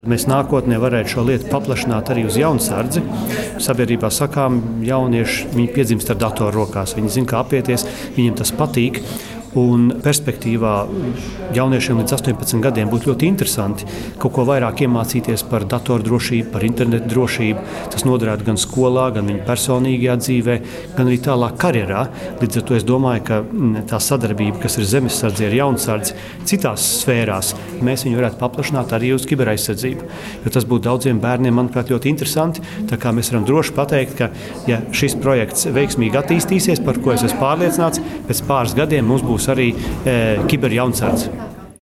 Mēs nākotnē varētu šo lietu paplašināt arī uz jaunsardzi. Sabiedrībā sakām, jaunieši viņi piedzimst ar datoru rokās, viņi zina, kā apieties, viņiem tas patīk. Un perspektīvā jauniešiem līdz 18 gadiem būtu ļoti interesanti kaut ko vairāk iemācīties par datoru drošību, par internetu drošību. Tas noderētu gan skolā, gan viņa personīgajā dzīvē, gan arī tālāk karjerā. Līdz ar to es domāju, ka tā sadarbība, kas ir zemesardze ar jaunsardzi citās sfērās, mēs viņu varētu paplašināt arī uz kiberaizsardzību. Jo tas būtu daudziem bērniem, manuprāt, ļoti interesanti. Tā kā mēs varam droši pateikt, ka ja šis projekts veiksmīgi attīstīsies, par ko es esmu pārliecināts, pēc pāris gadiem mums būs arī kiberjaunsardze.